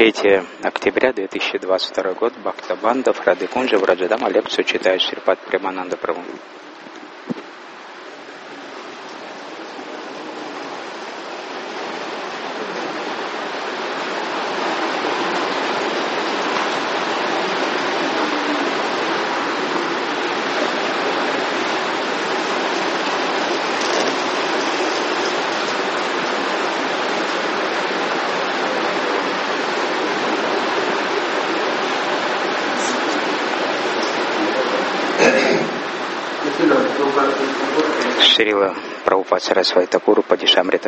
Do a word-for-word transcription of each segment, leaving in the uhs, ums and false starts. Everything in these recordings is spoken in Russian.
третьего октября две тысячи двадцать второго год, Бхактабандha, Радхикунджа, Враджадама, лекцию читает Шрипад Премананда Прабху. Шрила Прабхупад Сарасвати Такуру Падишамрита.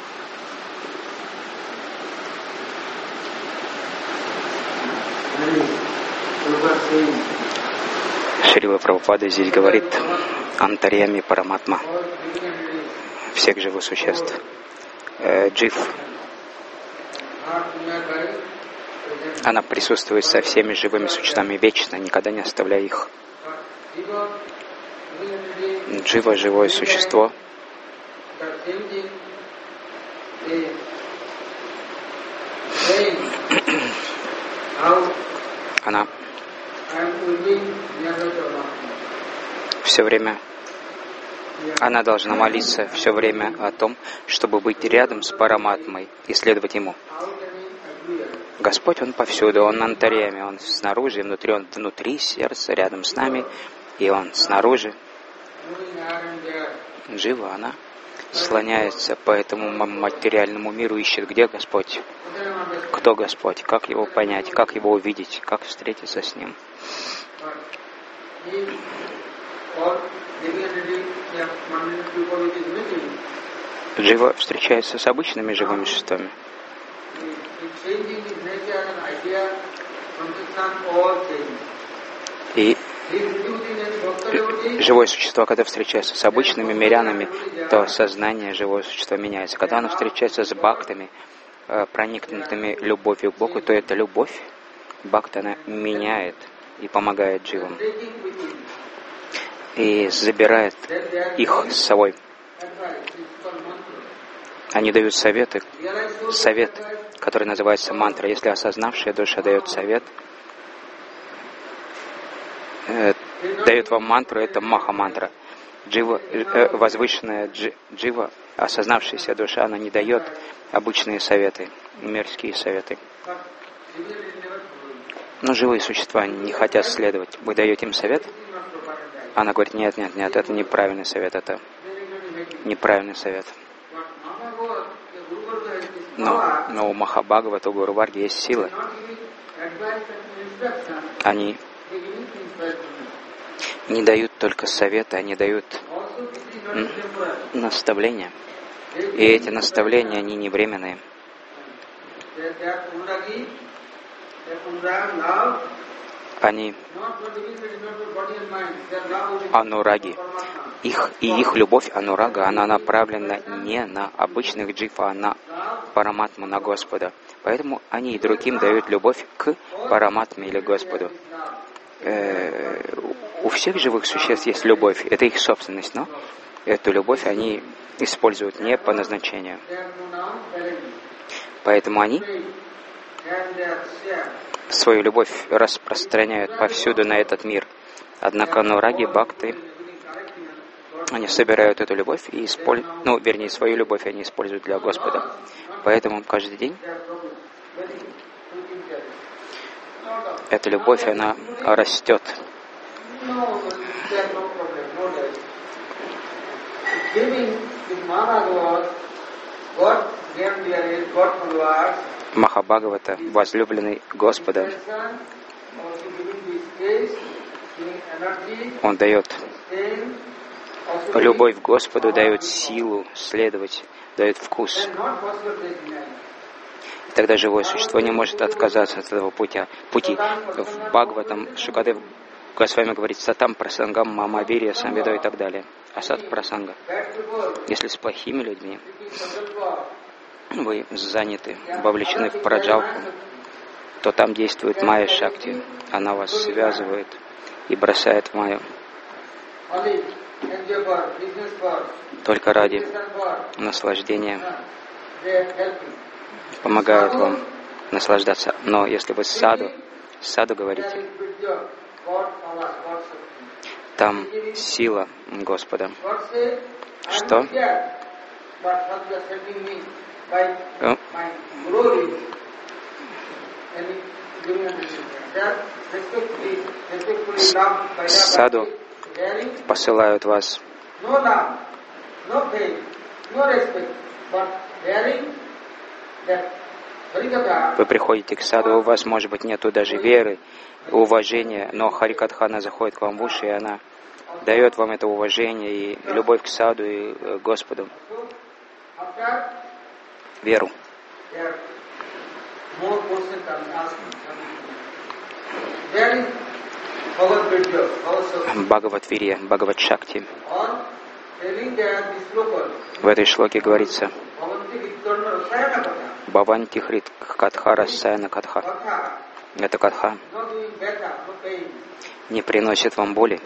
Шрила Прабхупада здесь говорит Антарьями Параматма всех живых существ. Э, Джив. Она присутствует со всеми живыми существами вечно, никогда не оставляя их. Джива — живое существо. Она все время, она должна молиться все время о том, чтобы быть рядом с Параматмой и следовать Ему. Господь, Он повсюду, Он антарьями, Он снаружи, внутри, Он внутри сердца, рядом с нами, и Он снаружи. Джива, она слоняется по этому материальному миру, ищет, где Господь, кто Господь, как Его понять, как Его увидеть, как встретиться с Ним. Джива встречается с обычными живыми существами. И живое существо, когда встречается с обычными мирянами, то сознание живого существа меняется. Когда оно встречается с бхактами, проникнутыми любовью к Богу, то эта любовь, бхакта, она меняет и помогает дживам. И забирает их с собой. Они дают советы, совет, который называется мантра. Если осознавшая душа дает совет, э, дает вам мантру, это маха-мантра. Джива, э, возвышенная джи, джива, осознавшаяся душа, она не дает обычные советы, мирские советы. Но живые существа не хотят следовать. Вы даете им совет? Она говорит, нет, нет, нет, это неправильный совет, это неправильный совет. Но, но у Махабхагавата, у Гуру Варги есть сила. Они не дают только советы, они дают наставления. И эти наставления, они не временные. Они анураги. Их, и их любовь анурага, она направлена не на обычных джив, а на Параматму, на Господа. Поэтому они и другим дают любовь к Параматме или Господу. Э, у всех живых существ есть любовь, это их собственность, но эту любовь они используют не по назначению. Поэтому они свою любовь распространяют повсюду на этот мир. Однако анураги, бхакты, они собирают эту любовь и используют, ну, вернее, свою любовь они используют для Господа. Поэтому каждый день эта любовь, она растет. Махабхагавата, возлюбленный Господа, он дает любовь к Господу, дает силу следовать, дает вкус. И тогда живое существо не может отказаться от этого пути. пути. В Бхагаватам Шукадев Госвами говорит «Сатам прасангам мамавирия самвидо» и так далее. Асат прасанга. Если с плохими людьми вы заняты, вовлечены в праджалку, то там действует майя шакти. Она вас связывает и бросает в майю. Только ради наслаждения помогают вам наслаждаться. Но если вы саду, саду говорите, там сила Господа. Что? Саду посылают вас. Вы приходите к саду, у вас, может быть, нету даже веры, уважения, но Харикатхана заходит к вам в уши, и она дает вам это уважение и любовь к саду и к Господу, веру. Бхагават-вирья, Бхагават-шакти. В этой шлоке говорится Бхаванти Хрит Катха Расаяна Катха. Эта катха не приносит вам боли.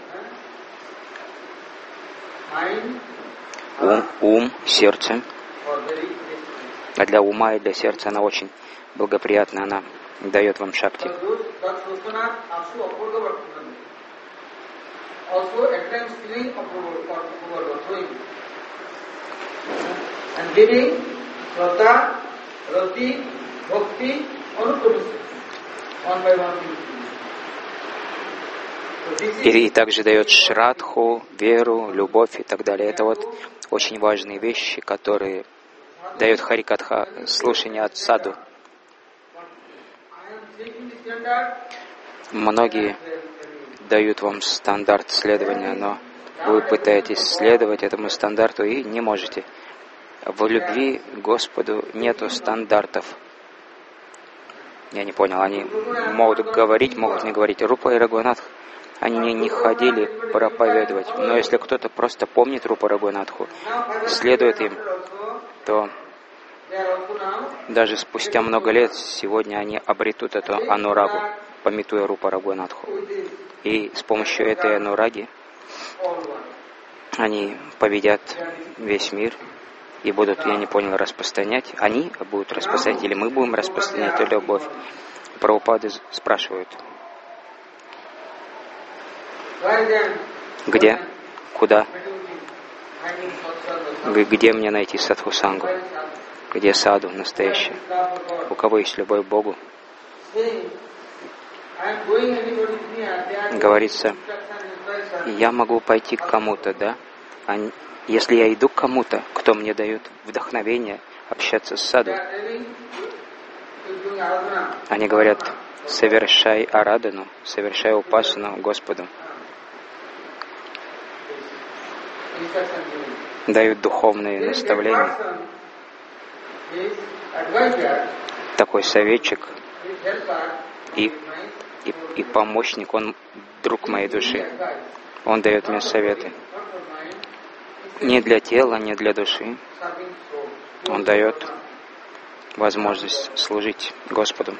Ум, ум, сердце. А для ума и для сердца она очень благоприятна, она дает вам шакти. И также дает шрадху, веру, любовь и так далее. Это вот очень важные вещи, которые дает Харикатха, слушание от саду. Многие дают вам стандарт следования, но вы пытаетесь следовать этому стандарту и не можете. В любви к Господу нету стандартов. Я не понял, они могут говорить, могут не говорить. Рупа и Рагунатх, они не, не ходили проповедовать. Но если кто-то просто помнит Рупа Рагунатху, следует им, то даже спустя много лет сегодня они обретут эту анурагу, памятуя Рупа Рагунатху. И с помощью этой анураги они победят весь мир и будут, я не понял, распространять. Они будут распространять, или мы будем распространять эту любовь. Прабхупады спрашивают, где, куда, где мне найти садхусангу, где саду настоящий, у кого есть любовь к Богу. Говорится, я могу пойти к кому-то, да? А если я иду к кому-то, кто мне дает вдохновение общаться с саду, они говорят, совершай арадану, совершай упасану Господу. Дают духовные наставления. Такой советчик и, и, и помощник, он друг моей души. Он дает мне советы. Не для тела, не для души. Он дает возможность служить Господу.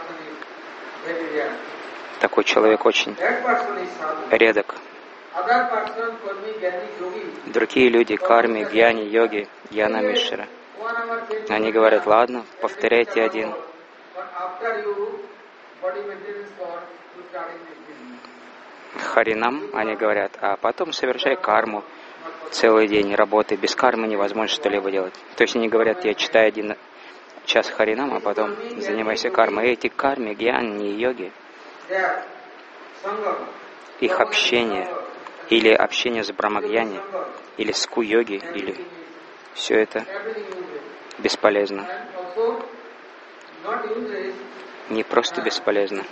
Такой человек очень редок. Другие люди, карми, гьяни, йоги, гьяна мишра, они говорят, ладно, повторяйте один. Харинам, они говорят, а потом совершай карму целый день работы. Без кармы невозможно что-либо делать. То есть они говорят, я читаю один час харинам, а потом занимайся кармой. Эти карми, гьяни, йоги, их общение, или общение с брамагьяни, или с ку-йоги, или все это бесполезно. Не просто бесполезно.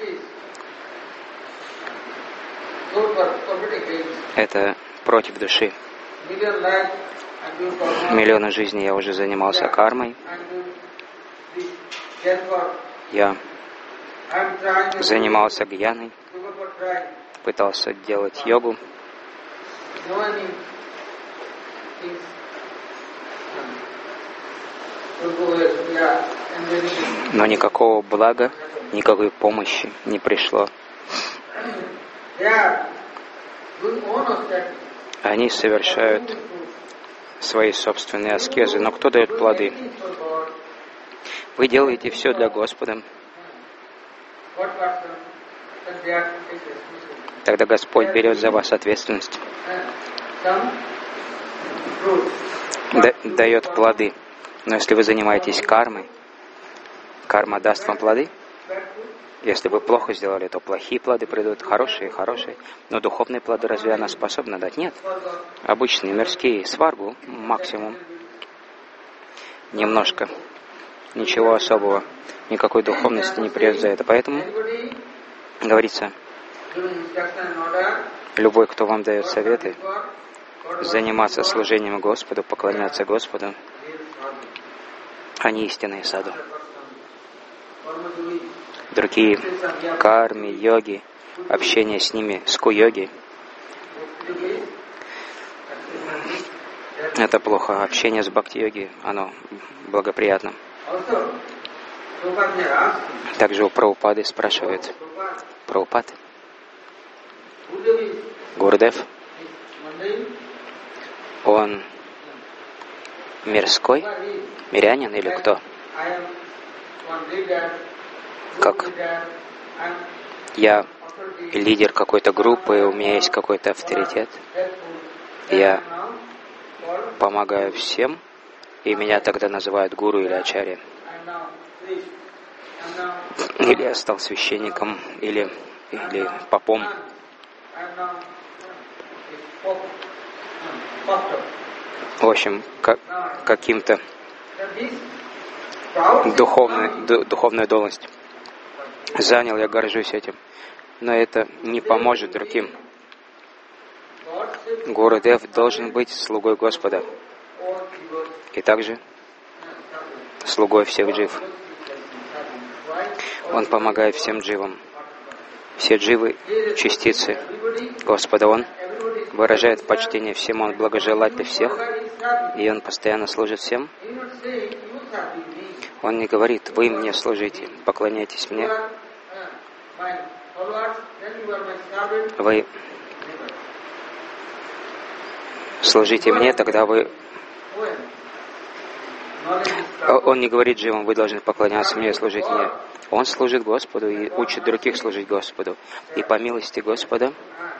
Это против души. Миллионы жизней я уже занимался кармой. Я занимался гьяной, пытался делать йогу. Но никакого блага, никакой помощи не пришло. Они совершают свои собственные аскезы, но кто дает плоды? Вы делаете все для Господа, Тогда Господь берет за вас ответственность, да, дает плоды. Но если вы занимаетесь кармой, карма даст вам плоды. Если вы плохо сделали, то плохие плоды придут, хорошие, хорошие. Но духовные плоды разве она способна дать? Нет. Обычные, мирские, сваргу, максимум. Немножко. Ничего особого. Никакой духовности не придет за это. Поэтому, говорится, любой, кто вам дает советы, заниматься служением Господу, поклоняться Господу, они истинные саду. Другие карми, йоги, общение с ними, ску-йоги, это плохо. Общение с бхакти-йоги, оно благоприятно. Также у Прабхупады спрашивают, Прабхупад, Гурудев, он мирской, мирянин или кто? Как я лидер какой-то группы, у меня есть какой-то авторитет, я помогаю всем, и меня тогда называют гуру или ачарья. Или я стал священником, или, или попом. В общем, как, каким-то духовной, ду, духовную должность занял, я горжусь этим. Но это не поможет другим. Гурудев должен быть слугой Господа. И также слугой всех джив. Он помогает всем дживам. Все дживы — частицы Господа. Он выражает почтение всем, Он благожелает для всех, и Он постоянно служит всем. Он не говорит: вы мне служите, поклоняйтесь мне. Вы служите мне, тогда вы... Он не говорит дживам: вы должны поклоняться мне и служить мне. Он служит Господу и учит других служить Господу. И по милости Господа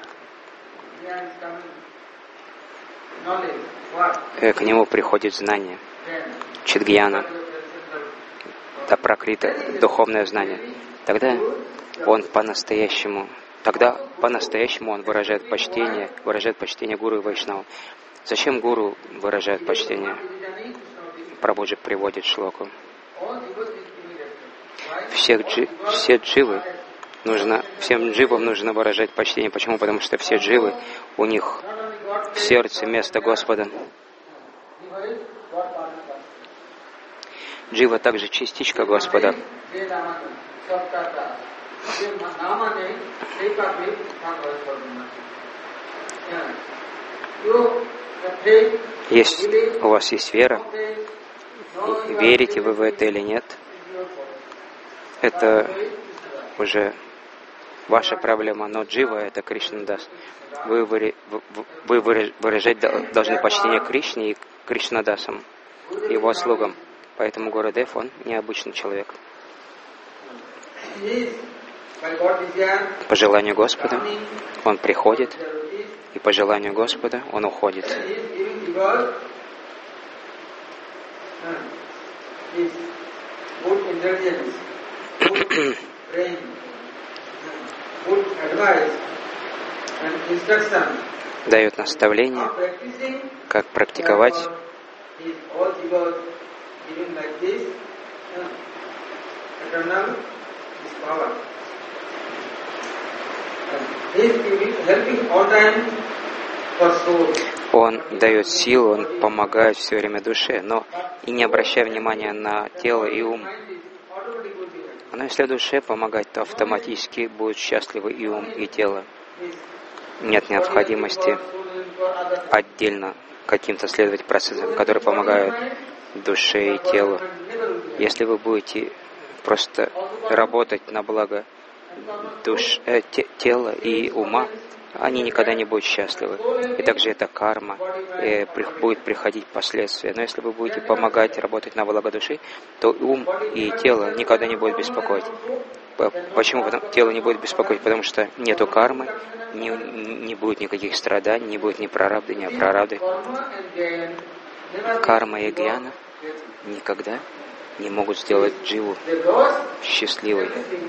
к нему приходит знание, чидгьяна, это пракрита, духовное знание. Тогда он по-настоящему, тогда по-настоящему он выражает почтение, выражает почтение гуру и вайшнаву. Зачем гуру выражает почтение? Прабхуджи приводит шлоку. Всех джи, все дживы нужно, всем дживам нужно выражать почтение. Почему? Потому что все дживы, у них в сердце место Господа. Джива также частичка Господа. Есть, у вас есть вера, верите вы в это или нет, это уже ваша проблема, но джива — это Кришнадас. Вы, вы, вы выражать должны почтение Кришне и Кришнадасам, его слугам. Поэтому Гурудев, он необычный человек. По желанию Господа он приходит, и по желанию Господа он уходит. Дает наставление, как практиковать. Он дает силу, он помогает все время душе, но и не обращая внимания на тело и ум. Но если душе помогать, то автоматически будут счастливы и ум, и тело. Нет необходимости отдельно каким-то следовать процессам, которые помогают душе и телу. Если вы будете просто работать на благо душ, э, те, тела и ума, они никогда не будут счастливы. И также эта карма, и будет приходить последствия. Но если вы будете помогать, работать на благо души, то ум и тело никогда не будут беспокоить. Почему тело не будет беспокоить? Потому что нету кармы, не, не будет никаких страданий, не будет ни прарабды, ни апрарабды. Карма и гьяна никогда не могут сделать дживу счастливой.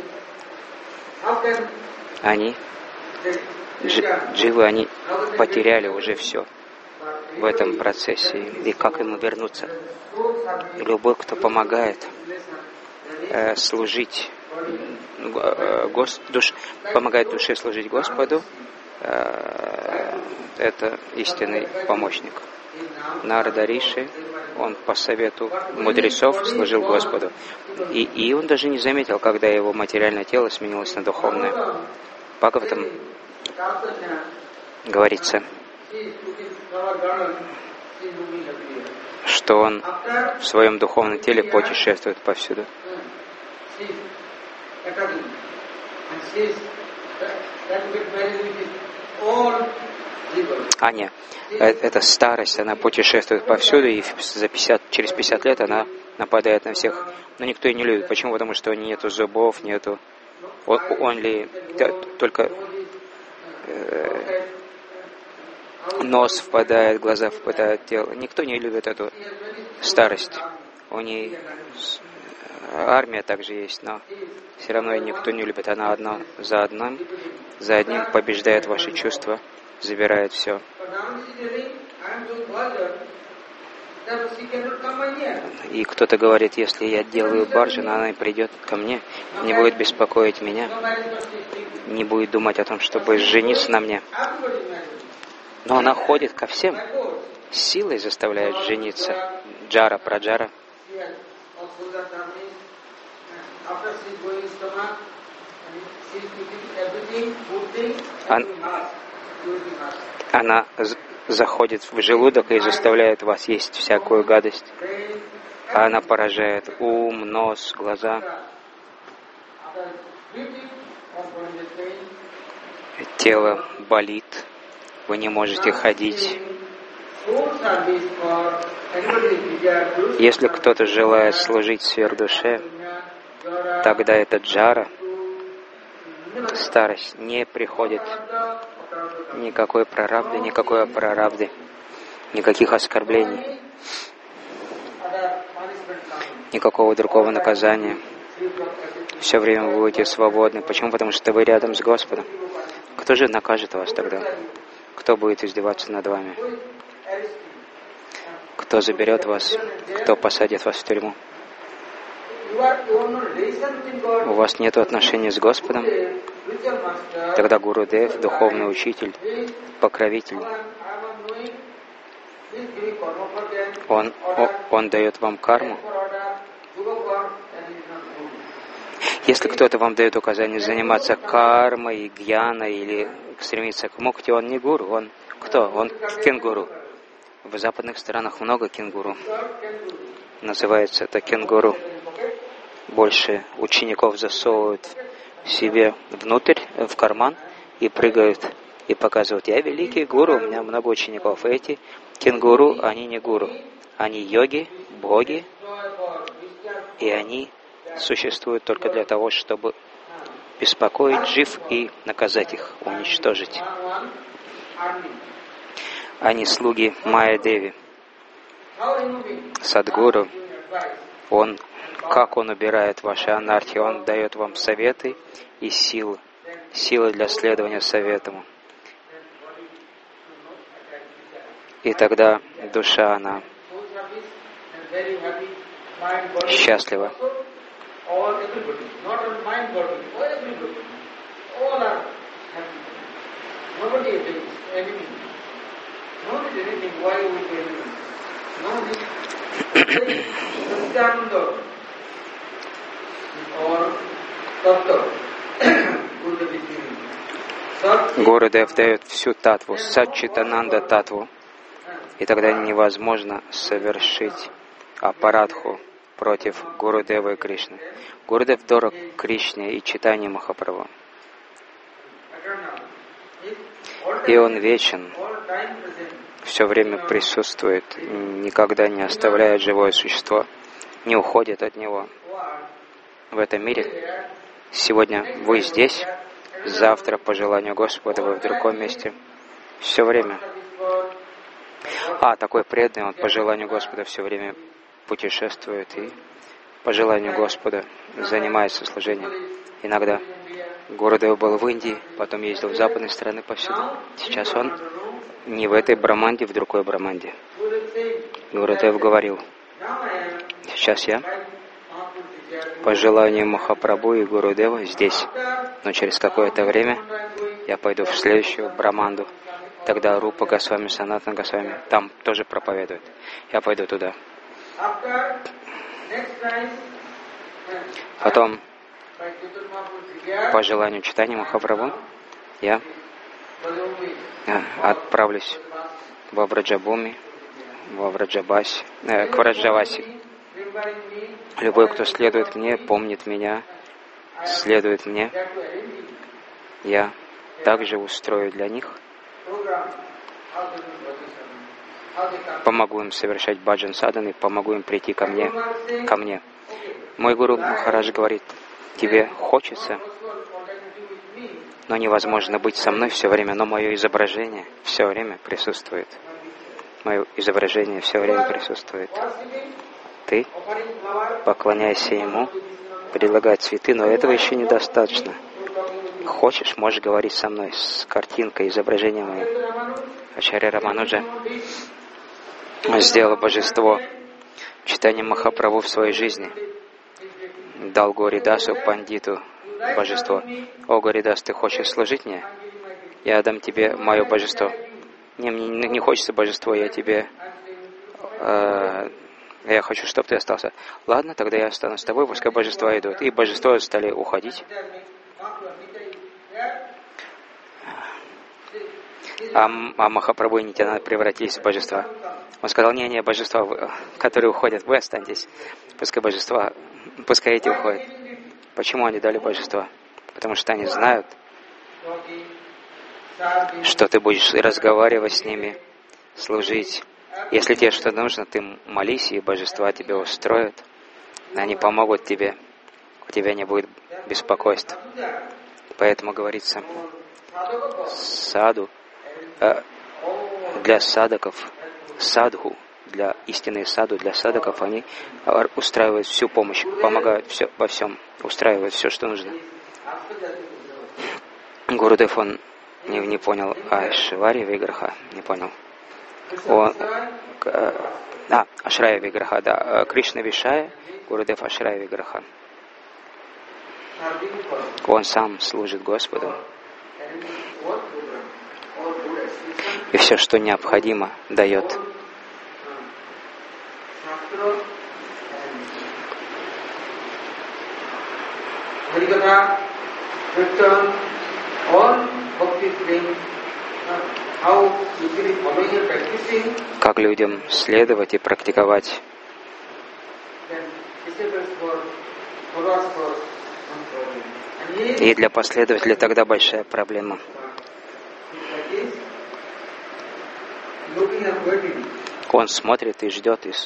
Они, дживы, они потеряли уже все в этом процессе. И как ему вернуться? Любой, кто помогает э, служить, э, гос, душ, помогает душе служить Господу, э, это истинный помощник. Нарада Риши, он по совету мудрецов служил Господу. И, и он даже не заметил, когда его материальное тело сменилось на духовное. Бхагаватам говорится, что он в своем духовном теле путешествует повсюду. А нет, эта старость, она путешествует повсюду, и за пятьдесят, через пятьдесят лет она нападает на всех. Но никто ее не любит. Почему? Потому что нету зубов, нету... Он, он ли только э, нос впадает, глаза впадают в тело. Никто не любит эту старость. У нее армия также есть, но все равно ее никто не любит. Она одна за одним, за одним побеждает ваши чувства, забирает все. И кто-то говорит, если я делаю баржин, она придет ко мне, не будет беспокоить меня, не будет думать о том, чтобы жениться на мне. Но она ходит ко всем, силой заставляет жениться. Джара, праджара. Она заходит в желудок и заставляет вас есть всякую гадость. А она поражает ум, нос, глаза. Тело болит, вы не можете ходить. Если кто-то желает служить сверхдуше, тогда эта джара, старость, не приходит. Никакой прарабды, никакой апрарабды, никаких оскорблений, никакого другого наказания. Все время вы будете свободны. Почему? Потому что вы рядом с Господом. Кто же накажет вас тогда? Кто будет издеваться над вами? Кто заберет вас? Кто посадит вас в тюрьму? У вас нет отношений с Господом? Тогда Гурудев, духовный учитель, покровитель, он, он, он дает вам карму. Если кто-то вам дает указание заниматься кармой, гьяной или стремиться к мукти, он не гуру, он кто? Он кенгуру. В западных странах много кенгуру. Называется это кенгуру. Больше учеников засовывают себе внутрь, в карман, и прыгают, и показывают: я великий гуру, у меня много учеников. Эти кенгуру, они не гуру. Они йоги, боги, и они существуют только для того, чтобы беспокоить жив и наказать их, уничтожить. Они слуги Майя Деви. Садгуру, он, как он убирает ваши анархии, он дает вам советы и силы, силы для следования советам. И тогда душа, она счастлива. Гурудев дает всю татву, Саччитананда татву, и тогда невозможно совершить апарадху против Гурудева и Кришны. Гурудев дорог Кришне и Чайтанье Махапрабху. И Он вечен, все время присутствует, никогда не оставляет живое существо, не уходит от него. В этом мире сегодня вы здесь, завтра, по желанию Господа, вы в другом месте. Все время. А, такой преданный, он по желанию Господа все время путешествует и по желанию Господа занимается служением. Иногда Гурудев был в Индии, потом ездил в западной страны повсюду. Сейчас он не в этой Браманде, в другой Браманде. Гурудев говорил, сейчас я по желанию Махапрабху и Гурудева здесь, но через какое-то время я пойду в следующую Браманду. Тогда Рупа Госвами, Санатана Госвами там тоже проповедует. Я пойду туда. Потом, по желанию читания Махапрабху, я отправлюсь во Враджабуми, во Враджабаси, э, к Враджаваси. Любой, кто следует мне, помнит меня, следует мне, я также устрою для них, помогу им совершать баджан садханы, помогу им прийти ко мне, ко мне. Мой гуру Махарадж говорит, тебе хочется, но невозможно быть со мной все время, но мое изображение все время присутствует. Мое изображение все время присутствует. Ты поклоняйся Ему, предлагай цветы, но этого еще недостаточно. Хочешь, можешь говорить со мной с картинкой, изображением моим. Ачарья Рамануджа сделал божество читанием Махапрабху в своей жизни. Дал Горидасу, пандиту, божество. О, Горидас, ты хочешь служить мне? Я дам тебе мое божество. Не, мне не хочется божество, я тебе... Э, я хочу, чтобы ты остался. Ладно, тогда я останусь с тобой, пускай божества идут. И божества стали уходить. А, а Махапрабху и Нитянанда превратились в божества. Он сказал, не, не, божества, которые уходят, вы останьтесь. Пускай божества, пускай эти уходят. Почему они дали божества? Потому что они знают, что ты будешь разговаривать с ними, служить. Если тебе что-то нужно, ты молись, и божества тебе устроят. Они помогут тебе. У тебя не будет беспокойств. Поэтому говорится, саду, э, для садаков, садху, для истинной саду, для садаков, они устраивают всю помощь, помогают все, во всем, устраивают все, что нужно. Гурудев, он не, не понял Ашвари Виграха, не понял. Он, э, а, Ашрая Виграха, да, Кришна Вишая, Гурудев Ашрая Виграха. Он сам служит Господу. И все, что необходимо, дает. Как людям следовать и практиковать. И для последователя тогда большая проблема. Он смотрит и ждет. И...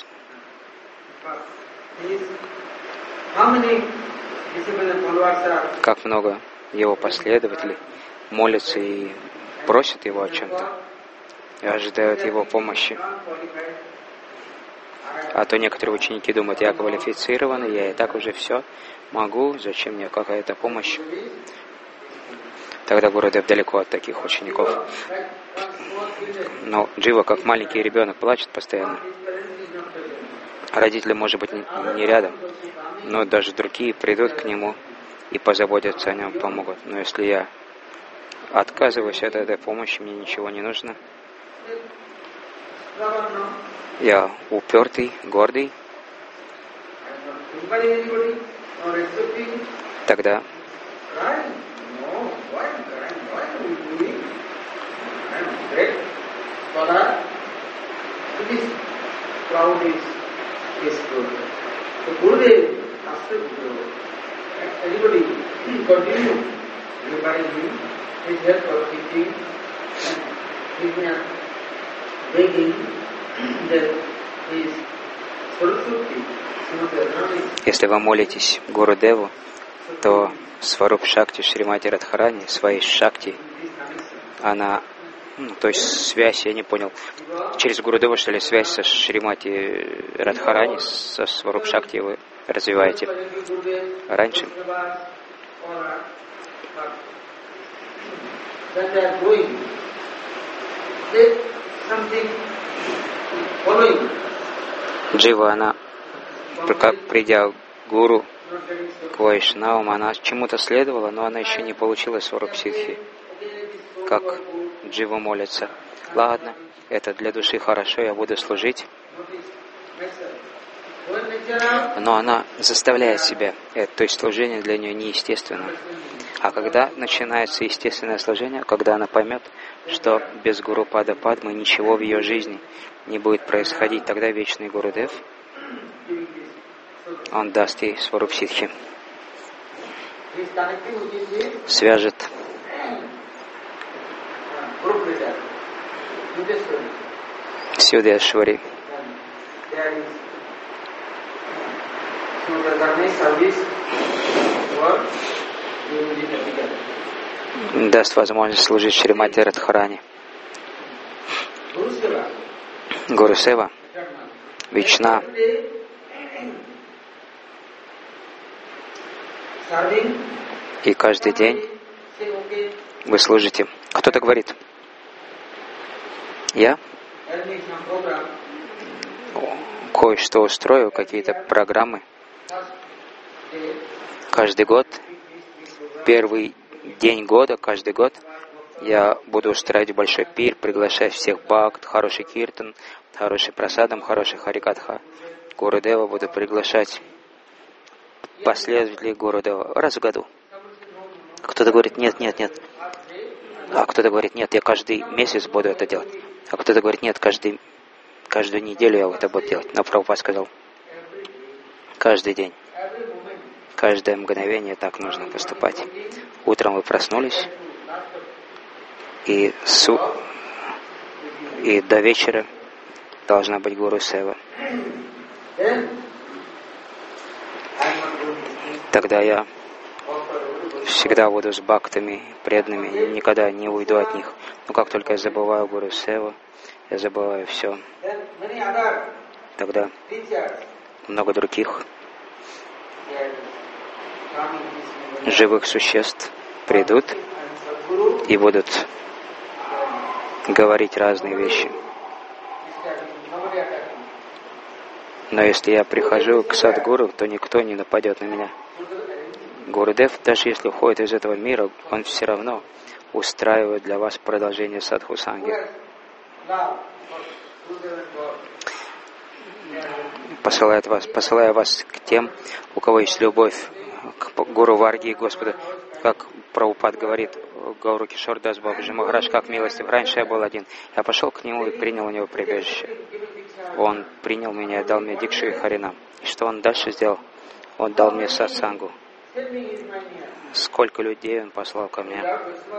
Как много его последователей молятся и просят его о чем-то, и ожидают его помощи. А то некоторые ученики думают, я квалифицированный, я и так уже все могу, зачем мне какая-то помощь? Тогда Гурудев далеко от таких учеников. Но Джива, как маленький ребенок, плачет постоянно. Родители, может быть, не рядом, но даже другие придут к нему и позаботятся о нем, помогут. Но если я отказываюсь от этой помощи, мне ничего не нужно. Я упертый, гордый. Тогда Если вы молитесь Гурудеву, то Сваруп Шакти Шримати Радхарани, своей Шакти, она, ну, то есть связь, я не понял, через Гурудева, что ли, связь со Шримати Радхарани, со Сваруп Шакти вы развиваете раньше? Джива, она, как придя к Гуру, к Вайшнавам, она чему-то следовала, но она еще не получила Сварупсидхи. Как Джива молится: ладно, это для души хорошо, я буду служить. Но она заставляет себя, это, то есть служение для нее неестественно. А когда начинается естественное служение, когда она поймет, что без Гуру Пада Падмы ничего в ее жизни не будет происходить, тогда вечный Гурудев, он даст ей Сварупсидхи, свяжет с Юдешвари. Даст возможность служить Шримати Радхарани. Гуру Сева вечна. И каждый день вы служите. Кто-то говорит: я кое-что устрою, какие-то программы. Каждый год, первый день года, каждый год я буду устраивать большой пир, приглашать всех бхакт, хороший киртан, хороший прасадам, хороший харикатха. Гурудева буду приглашать последователей Гурудева раз в году. Кто-то говорит: нет, нет, нет. А кто-то говорит: нет, я каждый месяц буду это делать. А кто-то говорит: нет, каждый, каждую неделю я это буду делать. Но Прабхупада сказал: каждый день, каждое мгновение так нужно поступать. Утром вы проснулись, и, су... и до вечера должна быть Гуру Сева. Тогда я всегда буду с бхактами, преданными, никогда не уйду от них. Но как только я забываю Гуру Севу, я забываю все. Тогда много других живых существ придут и будут говорить разные вещи. Но если я прихожу к Садгуру, то никто не нападет на меня. Гурудев, даже если уходит из этого мира, он все равно устраивает для вас продолжение садхусанги. Посылает вас, посылая вас к тем, у кого есть любовь к Гуру Варги и Господу. Как Прабхупад говорит, Гауру Кишор Дас Бабаджи Махарадж, как милостив. Раньше я был один. Я пошел к нему и принял у него прибежище. Он принял меня и дал мне дикшу и харинам. И что он дальше сделал? Он дал мне сатсангу. Сколько людей он послал ко мне.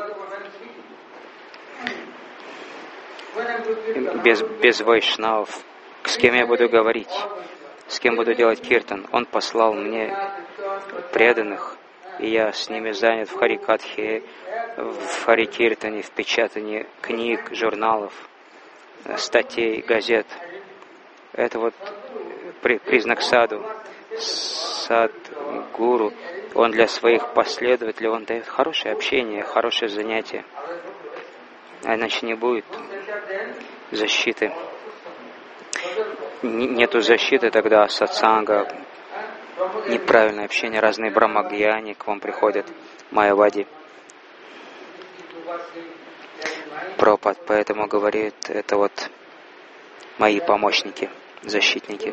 Без, без вайшнавов. С кем я буду говорить? С кем буду делать киртан? Он послал мне преданных, и я с ними занят в харикатхе, в харикиртане, в печатании книг, журналов, статей, газет. Это вот признак саду. Сад-гуру, он для своих последователей, он дает хорошее общение, хорошее занятие. А иначе не будет защиты. Нету защиты, тогда сатсанга, неправильное общение, разные брамагьяни к вам приходят, майявади. Прабхупад поэтому говорит, это вот мои помощники, защитники.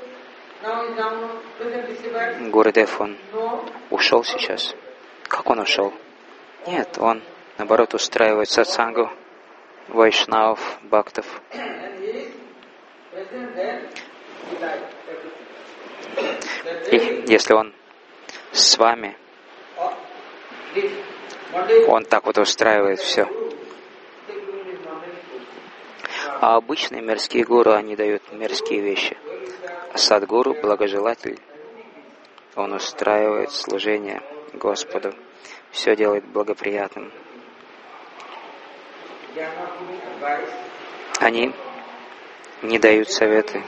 Гурудев, он ушел сейчас. Как он ушел? Нет, он, наоборот, устраивает сатсангу вайшнавов, бхактов. И если он с вами, он так вот устраивает все. А обычные мирские гуру, они дают мирские вещи. А садгуру, благожелатель, он устраивает служение Господу, все делает благоприятным. Они не дают советы.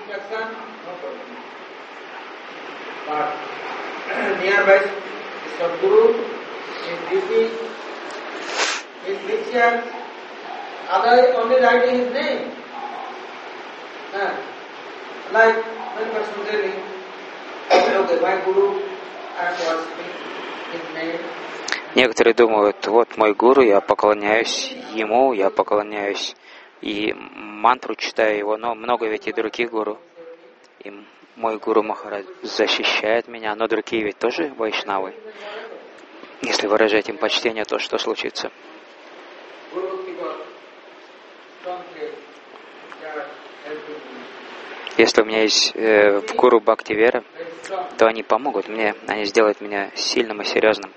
Некоторые думают, вот мой гуру, я поклоняюсь ему, я поклоняюсь и мантру читаю его, но много ведь и других гуру. И мой гуру Махарадж защищает меня, но другие ведь тоже вайшнавы. Если выражать им почтение, то что случится? Если у меня есть э, в гуру бхакти вера, то они помогут мне, они сделают меня сильным и серьезным.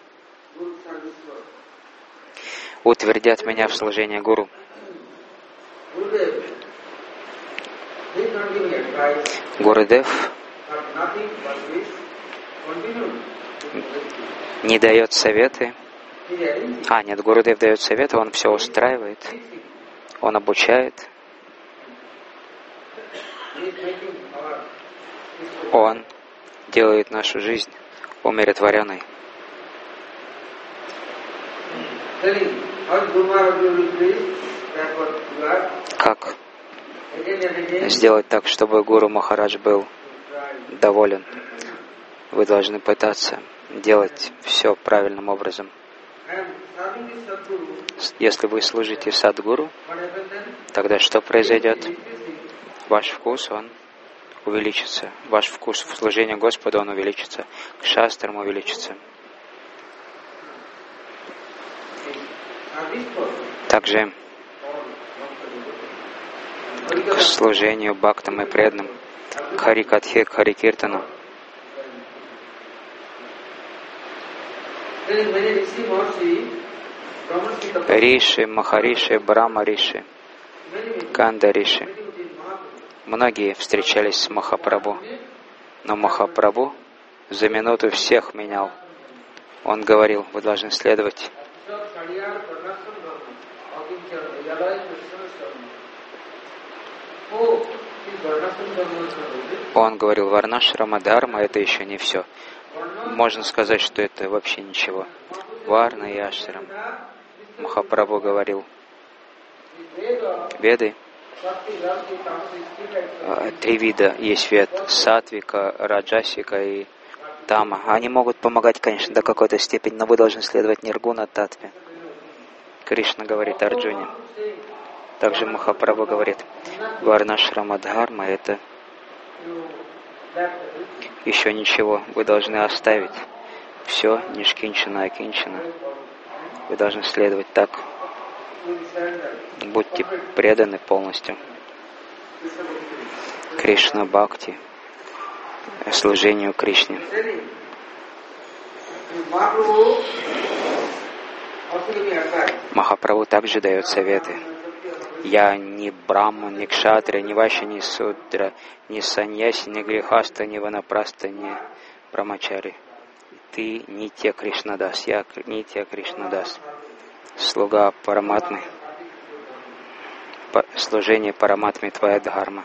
Утвердят меня в служении гуру. Гурудев не дает советы. А, нет, Гурудев дает советы, он все устраивает, он обучает. Он делает нашу жизнь умиротворенной. Как сделать так, чтобы Гуру Махарадж был доволен? Вы должны пытаться делать все правильным образом. Если вы служите Садгуру, тогда что произойдет? Ваш вкус, он увеличится. Ваш вкус в служении Господу, он увеличится. К шастрам увеличится. Также к служению бхактам и преданным, к Харикатхе, к Харикиртану. Риши, Махариши, Брахма Риши, Канда Риши. Многие встречались с Махапрабху, но Махапрабху за минуту всех менял. Он говорил, вы должны следовать. Он говорил, Варнашрама Дхарма — это еще не все. Можно сказать, что это вообще ничего. Варна и Ашрам. Махапрабху говорил, Веды, три вида есть вед, сатвика, раджасика и тама. Они могут помогать, конечно, до какой-то степени, но вы должны следовать ниргуна татве. Кришна говорит Арджуне. Также Махапрабху говорит, Варнашрама Дхарма — это еще ничего, вы должны оставить все, нишкинчана, акинчана. Вы должны следовать так. Будьте преданы полностью Кришна Бхакти, служению Кришне. Махапрабху также дает советы. Я ни браман, ни кшатрия, ни вайшья, ни судра, ни саньяси, ни грехаста, ни ванапраста, ни брамачари. Ты не те Кришнадас, я не те Кришнадас. Слуга Параматмы, по, служение Параматме твоя дхарма.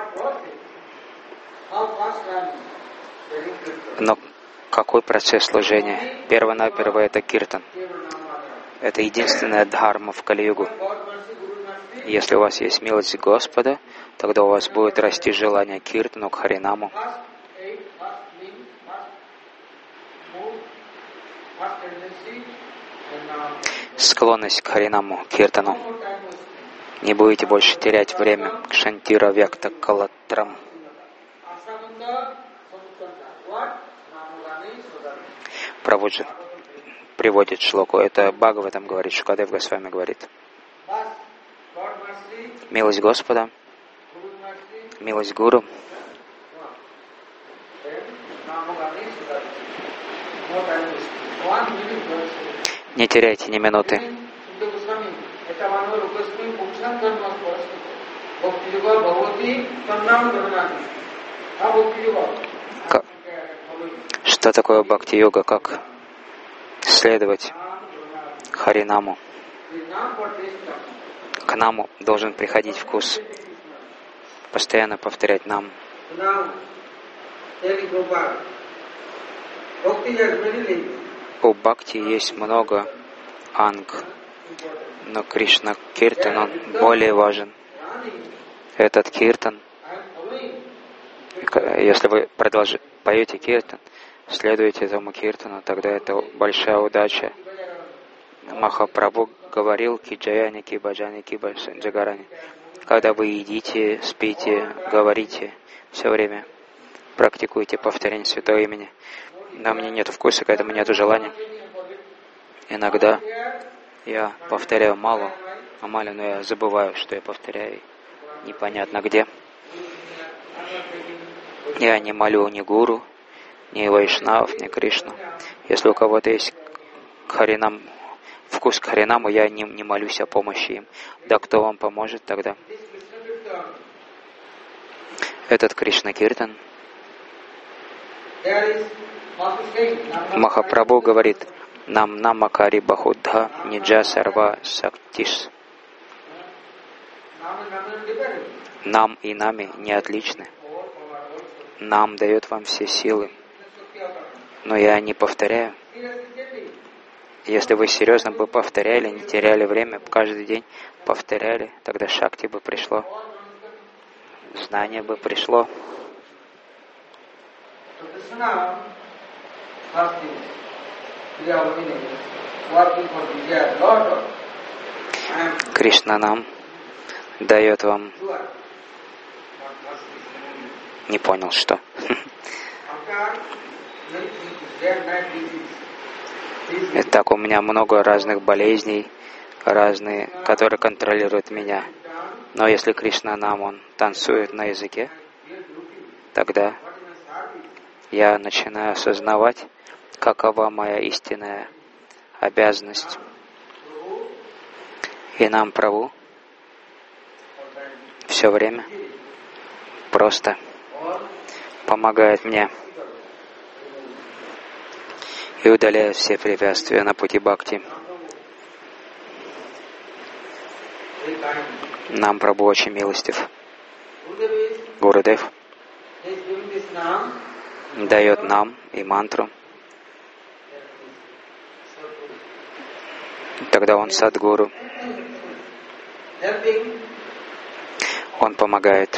Но какой процесс служения? Перво-наперво это киртан. Это единственная дхарма в Кали-югу. Если у вас есть милость Господа, тогда у вас будет расти желание киртану, к харинаму. Склонность к харинаму, киртану. Не будете больше терять время к шантира вякта калатрам. Праводжи приводит шлоку. Это Бхагаватам говорит, Шукадев Госвами говорит. Милость Господа, милость Гуру, не теряйте ни минуты. Что такое бхакти-йога? Как следовать Харинаму? К наму должен приходить вкус. Постоянно повторять нам. У бхакти есть много анг, но Кришна Киртан, он более важен. Этот киртан, если вы продолжите, поете киртан, следуете этому киртану, тогда это большая удача. Махапрабху говорил киджаяни, кибаджани, кибаджагарани. Когда вы едите, спите, говорите, все время практикуйте повторение святого имени. На мне нет вкуса, к этому нет желания. Иногда я повторяю мало, а мало, но я забываю, что я повторяю. Непонятно где. Я не молю ни гуру, ни вайшнав, ни Кришну. Если у кого-то есть харинам, вкус к харинаму, я не, не молюсь о помощи им. Да кто вам поможет тогда? Этот Кришна Киртан. Махапрабху говорит, нам намакари бахудха ниджа сарва сактиш. Нам и нами не отличны. Нам дает вам все силы. Но я не повторяю. Если вы серьезно бы повторяли, не теряли время, каждый день повторяли, тогда шакти бы пришло. Знание бы пришло. Кришна нам дает вам... Не понял, что. Итак, у меня много разных болезней, разные, которые контролируют меня. Но если Кришна нам, он танцует на языке, тогда я начинаю осознавать, какова моя истинная обязанность. И нам Прабху все время просто помогает мне и удаляет все препятствия на пути бхакти. Нам Прабху очень милостив. Гурудев дает нам и мантру. Тогда он садгуру. Он помогает.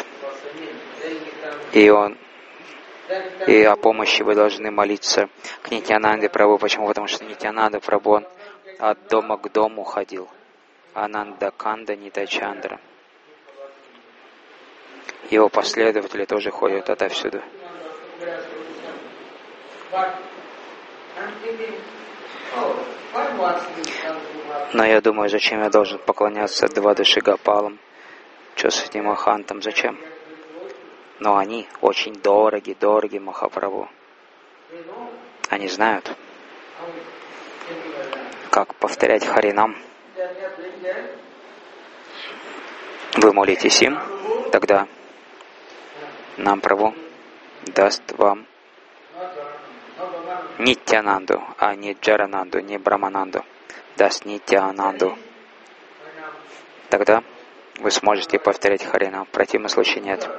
И он и о помощи вы должны молиться к Нитьянанде Прабху. Почему? Потому что Нитьянанда Прабху, он от дома к дому ходил. Ананда Канда Нитачандра. Его последователи тоже ходят отовсюду. Но я думаю, зачем я должен поклоняться Двадаши Гопалам, Чосати Махантам, зачем? Но они очень дороги, дороги Махапрабху. Они знают, как повторять Харинам. Вы молитесь им, тогда нам Прабху даст вам Нитьянанду, а не Джарананду, не Брамананду. Даст Нитьянанду. Тогда вы сможете повторять Харинам. В противном случае нет.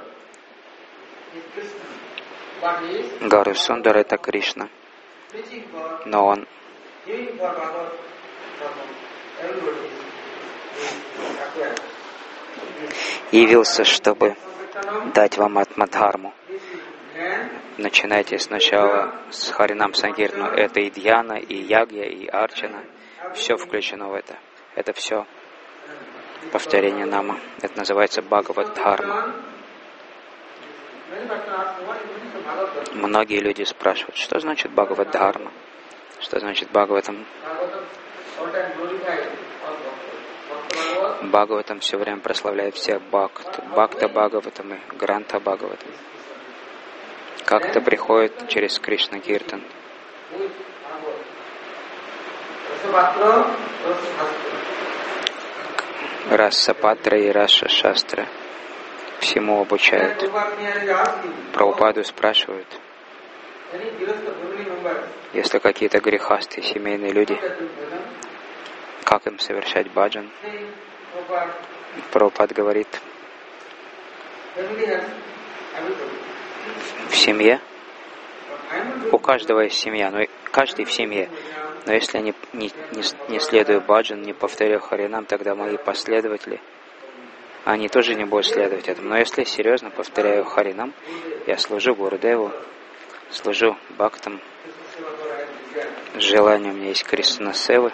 Гару Сундар — это Кришна. Но он явился, чтобы дать вам Атмадхарму. Начинайте сначала с Харинам Санкиртану. Это и Дьяна, и Ягья, и Арчана. Все включено в это. Это все повторение нама. Это называется Бхагават-дхарма. Многие люди спрашивают, что значит Бхагават-дхарма? Что значит Бхагаватам? Бхагаватам все время прославляет всех Бхакт. Бхакта Бхагаватам и Гранта Бхагаватам. Как это приходит через Кришна Киртан? Раса Патра и Раса Шастра. всему обучают. Прабхупаду спрашивают, если какие-то грехастые семейные люди, как им совершать баджан? Прабхупад говорит, в семье, у каждого есть семья, но каждый в семье. Но если они не, не, не следуют баджан, не повторяют харинам, тогда мои последователи, они тоже не будут следовать этому. Но если я серьезно повторяю харинам, я служу Гурудеву, служу бхактам, желание у меня есть Кришна Севы,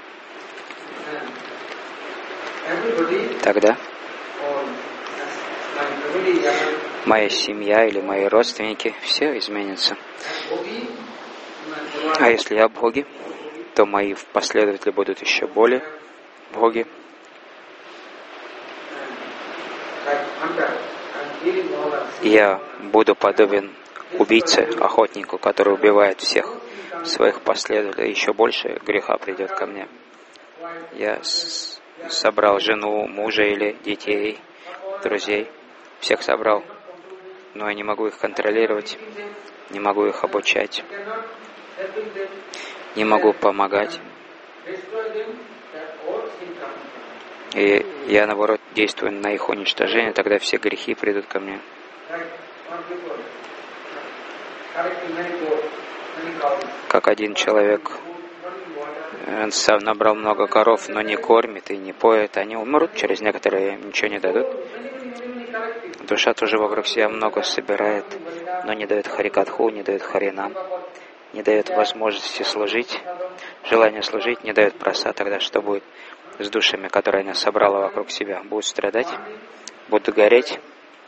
тогда моя семья или мои родственники, все изменится. А если я бхоги, то мои последователи будут еще более бхоги. Я буду подобен убийце, охотнику, который убивает всех своих последователей. Еще больше греха придет ко мне. Я с- собрал жену, мужа или детей, друзей. Всех собрал. Но я не могу их контролировать, не могу их обучать, не могу помогать. И я, наоборот, действую на их уничтожение, тогда все грехи придут ко мне. Как один человек, он сам набрал много коров, но не кормит и не поет, они умрут через некоторое время, ничего не дадут. Душа тоже вокруг себя много собирает, но не дает харикатху, не дает харинам, не дает возможности служить, желание служить, не дает прасад. Тогда что будет с душами, которые она собрала вокруг себя? Будут страдать, будут гореть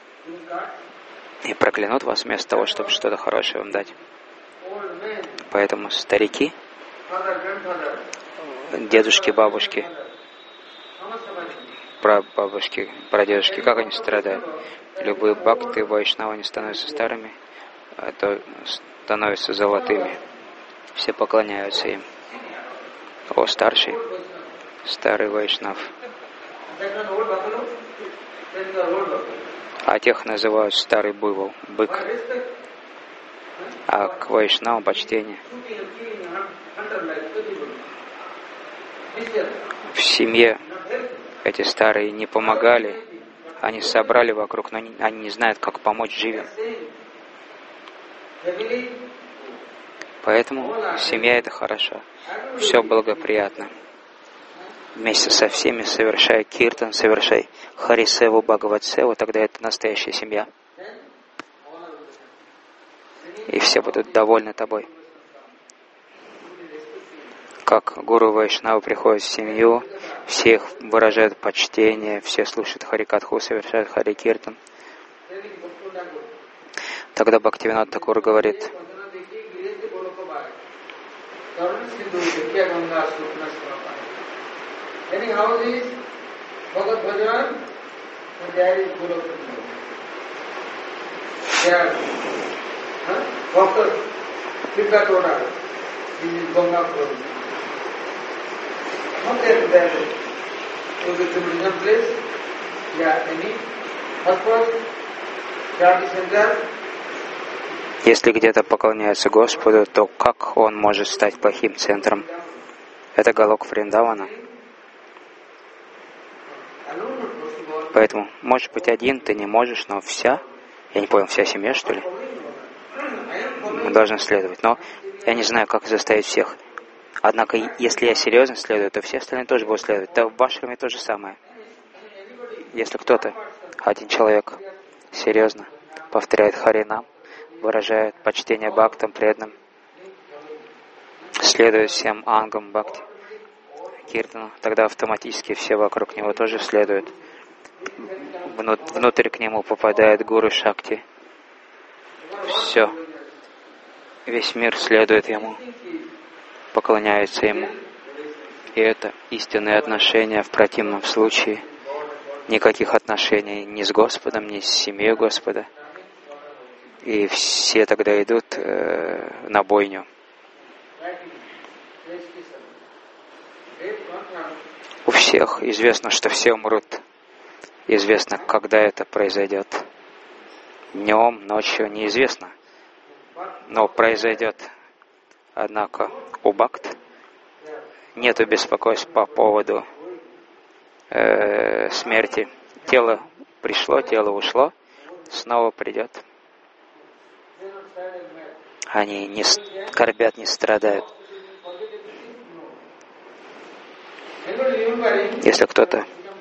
и проклянут вас вместо того, чтобы что-то хорошее вам дать. Поэтому старики, дедушки, бабушки, прабабушки, прадедушки, как они страдают? Любые бхакты, вайшнавы, они становятся старыми, а то становятся золотыми. Все поклоняются им. О, старший, старый вайшнав. А тех называют старый буйвол, бык. А к вайшнавам почтение. В семье эти старые не помогали, они собрали вокруг, но они не знают, как помочь живым. Поэтому семья — это хорошо, все благоприятно. Вместе со всеми совершай киртан, совершай харисеву, бхагаватсеву, тогда это настоящая семья. И все будут довольны тобой. Как гуру Вайшнава приходит в семью, все выражают почтение, все слушают харикатху, совершают харикиртан. Тогда Бхактивинода Тхакур говорит: если где-то поклоняется Господу, то как он может стать плохим центром? Это Галок Вриндавана. Поэтому, может быть, один ты не можешь, но вся, я не понял, вся семья, что ли? Мы должны следовать. Но я не знаю, как заставить всех. Однако, если я серьезно следую, то все остальные тоже будут следовать. Да в Ашраме то же самое. Если кто-то, один человек, серьезно повторяет харинам, выражает почтение бхактам, преданным, следует всем ангам бхакти, киртану, тогда автоматически все вокруг него тоже следуют. Внутрь к нему попадает гуру Шакти. Все. Весь мир следует ему, поклоняется ему. И это истинные отношения. В противном случае никаких отношений ни с Господом, ни с семьей Господа. И все тогда идут э, на бойню. У всех известно, что все умрут. известно, когда это произойдет. Днем, ночью неизвестно. Но произойдет. Однако у бхакт нету беспокойств по поводу э, смерти. Тело пришло, тело ушло, снова придет. Они не скорбят, не страдают. Если кто-то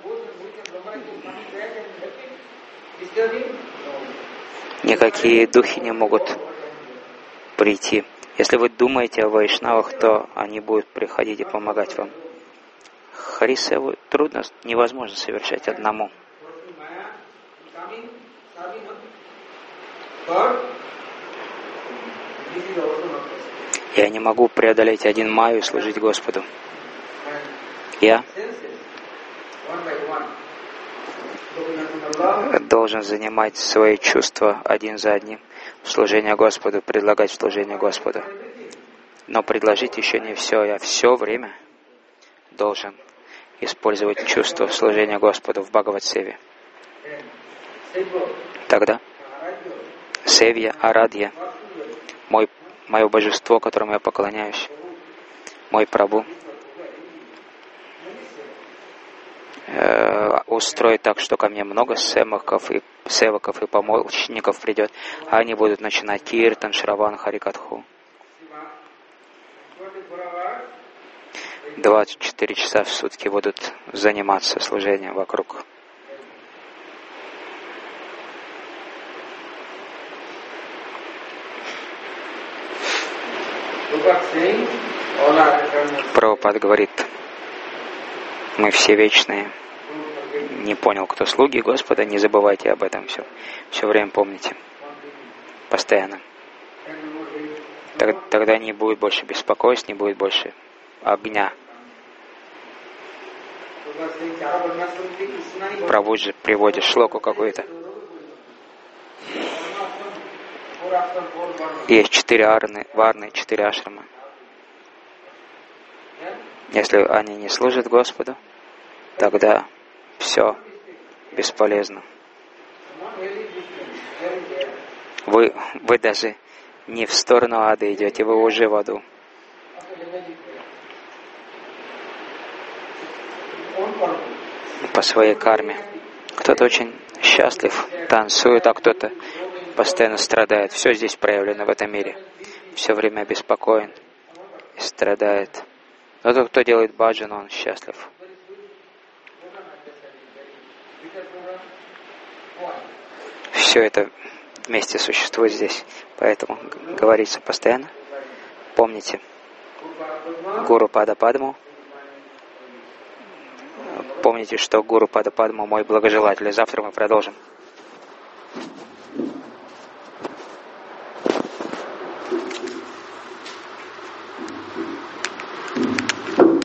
никакие духи не могут прийти. Если вы думаете о вайшнавах, то они будут приходить и помогать вам. Харисеву трудно, невозможно совершать одному. Я не могу преодолеть один майю и служить Господу. Я должен занимать свои чувства один за одним в служении Господу, предлагать служение Господу. Но предложить еще не все. Я все время должен использовать чувства в служении Господу в Бхагават-севе. Тогда Севья, Арадья, мой, мое божество, которому я поклоняюсь, мой Прабху, э, устроит так, что ко мне много севаков и, севаков и помощников придет, а они будут начинать киртан, шраван, харикатху. двадцать четыре часа в сутки будут заниматься служением вокруг. Прабхупад говорит, мы все вечные. Не понял, кто слуги Господа, не забывайте об этом все. Все время помните. Постоянно. Тогда не будет больше беспокойств, не будет больше огня. Прабху же приводит шлоку какую-то. Есть четыре арны, варны, четыре ашрама. Если они не служат Господу, тогда все бесполезно. Вы, вы даже не в сторону ада идете, вы уже в аду. По своей карме. Кто-то очень счастлив, танцует, а кто-то постоянно страдает. Все здесь проявлено в этом мире. Все время обеспокоен и страдает. Но тот, кто делает баджан, он счастлив. Все это вместе существует здесь. Поэтому говорится постоянно. Помните Гуру Пада Падму. Помните, что Гуру Пада Падма мой благожелатель. Завтра мы продолжим.